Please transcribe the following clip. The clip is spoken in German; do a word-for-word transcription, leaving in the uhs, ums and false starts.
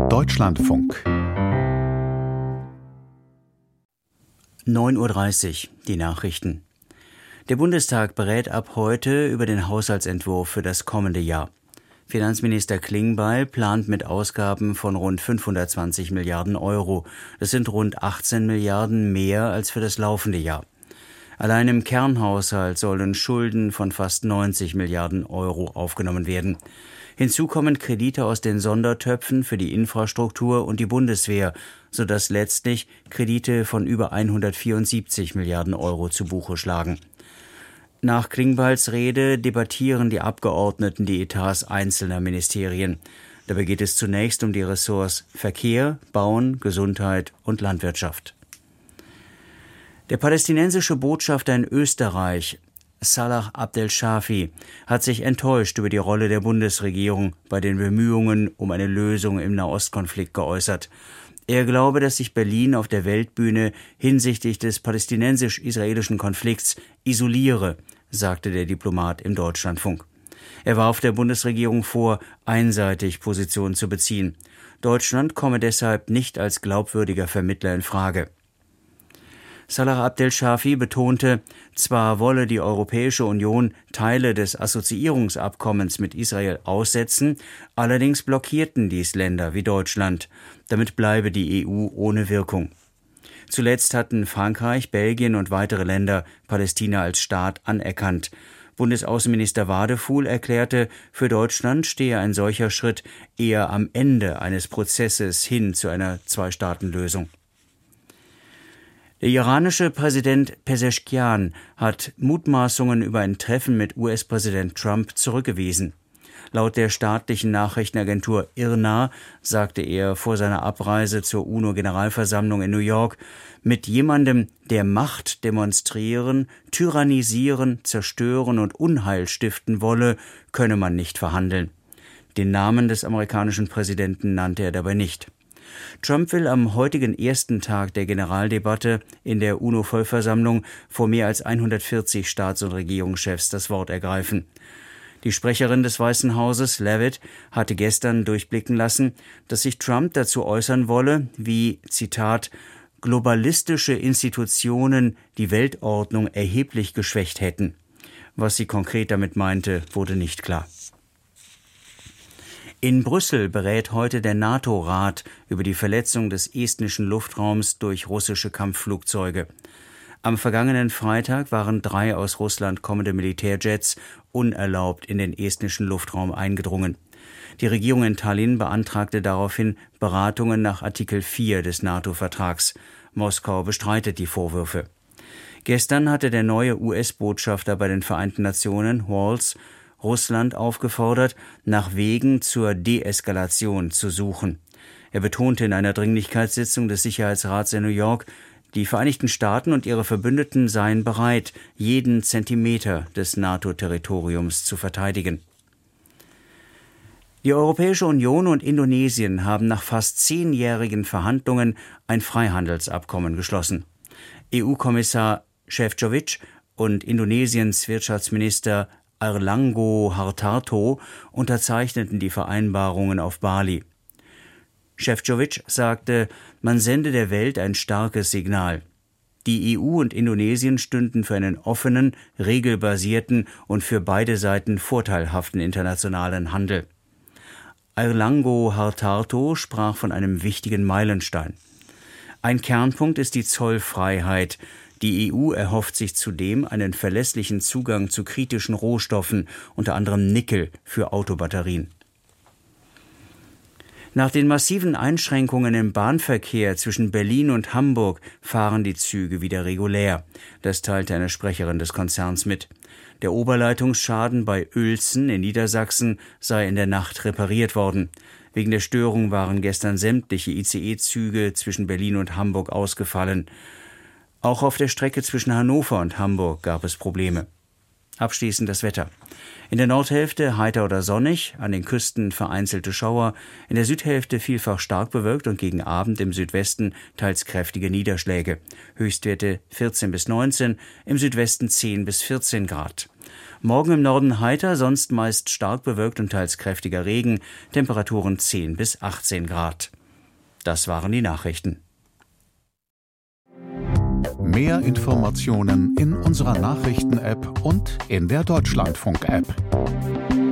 Deutschlandfunk. neun Uhr dreißig, die Nachrichten. Der Bundestag berät ab heute über den Haushaltsentwurf für das kommende Jahr. Finanzminister Klingbeil plant mit Ausgaben von rund fünfhundertzwanzig Milliarden Euro. Das sind rund achtzehn Milliarden mehr als für das laufende Jahr. Allein im Kernhaushalt sollen Schulden von fast neunzig Milliarden Euro aufgenommen werden. Hinzu kommen Kredite aus den Sondertöpfen für die Infrastruktur und die Bundeswehr, sodass letztlich Kredite von über hundertvierundsiebzig Milliarden Euro zu Buche schlagen. Nach Klingbeils Rede debattieren die Abgeordneten die Etats einzelner Ministerien. Dabei geht es zunächst um die Ressorts Verkehr, Bauen, Gesundheit und Landwirtschaft. Der palästinensische Botschafter in Österreich, Salah Abdel-Shafi, hat sich enttäuscht über die Rolle der Bundesregierung bei den Bemühungen um eine Lösung im Nahostkonflikt geäußert. Er glaube, dass sich Berlin auf der Weltbühne hinsichtlich des palästinensisch-israelischen Konflikts isoliere, sagte der Diplomat im Deutschlandfunk. Er warf der Bundesregierung vor, einseitig Position zu beziehen. Deutschland komme deshalb nicht als glaubwürdiger Vermittler in Frage. Salah Abdel-Shafi betonte, zwar wolle die Europäische Union Teile des Assoziierungsabkommens mit Israel aussetzen, allerdings blockierten dies Länder wie Deutschland. Damit bleibe die E U ohne Wirkung. Zuletzt hatten Frankreich, Belgien und weitere Länder Palästina als Staat anerkannt. Bundesaußenminister Wadefuhl erklärte, für Deutschland stehe ein solcher Schritt eher am Ende eines Prozesses hin zu einer Zwei-Staaten-Lösung. Der iranische Präsident Pezeshkian hat Mutmaßungen über ein Treffen mit U S-Präsident Trump zurückgewiesen. Laut der staatlichen Nachrichtenagentur I R N A sagte er vor seiner Abreise zur UNO-Generalversammlung in New York, mit jemandem, der Macht demonstrieren, tyrannisieren, zerstören und Unheil stiften wolle, könne man nicht verhandeln. Den Namen des amerikanischen Präsidenten nannte er dabei nicht. Trump will am heutigen ersten Tag der Generaldebatte in der UNO-Vollversammlung vor mehr als hundertvierzig Staats- und Regierungschefs das Wort ergreifen. Die Sprecherin des Weißen Hauses, Leavitt, hatte gestern durchblicken lassen, dass sich Trump dazu äußern wolle, wie, Zitat, globalistische Institutionen die Weltordnung erheblich geschwächt hätten. Was sie konkret damit meinte, wurde nicht klar. In Brüssel berät heute der NATO-Rat über die Verletzung des estnischen Luftraums durch russische Kampfflugzeuge. Am vergangenen Freitag waren drei aus Russland kommende Militärjets unerlaubt in den estnischen Luftraum eingedrungen. Die Regierung in Tallinn beantragte daraufhin Beratungen nach Artikel vier des NATO-Vertrags. Moskau bestreitet die Vorwürfe. Gestern hatte der neue U S-Botschafter bei den Vereinten Nationen, Walls, Russland aufgefordert, nach Wegen zur Deeskalation zu suchen. Er betonte in einer Dringlichkeitssitzung des Sicherheitsrats in New York, die Vereinigten Staaten und ihre Verbündeten seien bereit, jeden Zentimeter des NATO-Territoriums zu verteidigen. Die Europäische Union und Indonesien haben nach fast zehnjährigen Verhandlungen ein Freihandelsabkommen geschlossen. E U-Kommissar Šefčovič und Indonesiens Wirtschaftsminister Airlangga Hartarto unterzeichneten die Vereinbarungen auf Bali. Šefčovič sagte, man sende der Welt ein starkes Signal. Die E U und Indonesien stünden für einen offenen, regelbasierten und für beide Seiten vorteilhaften internationalen Handel. Airlangga Hartarto sprach von einem wichtigen Meilenstein. Ein Kernpunkt ist die Zollfreiheit. Die E U erhofft sich zudem einen verlässlichen Zugang zu kritischen Rohstoffen, unter anderem Nickel für Autobatterien. Nach den massiven Einschränkungen im Bahnverkehr zwischen Berlin und Hamburg fahren die Züge wieder regulär. Das teilte eine Sprecherin des Konzerns mit. Der Oberleitungsschaden bei Uelzen in Niedersachsen sei in der Nacht repariert worden. Wegen der Störung waren gestern sämtliche I C E-Züge zwischen Berlin und Hamburg ausgefallen. Auch auf der Strecke zwischen Hannover und Hamburg gab es Probleme. Abschließend das Wetter. In der Nordhälfte heiter oder sonnig, an den Küsten vereinzelte Schauer, in der Südhälfte vielfach stark bewölkt und gegen Abend im Südwesten teils kräftige Niederschläge. Höchstwerte vierzehn bis neunzehn, im Südwesten zehn bis vierzehn Grad. Morgen im Norden heiter, sonst meist stark bewölkt und teils kräftiger Regen, Temperaturen zehn bis achtzehn Grad. Das waren die Nachrichten. Mehr Informationen in unserer Nachrichten-App und in der Deutschlandfunk-App.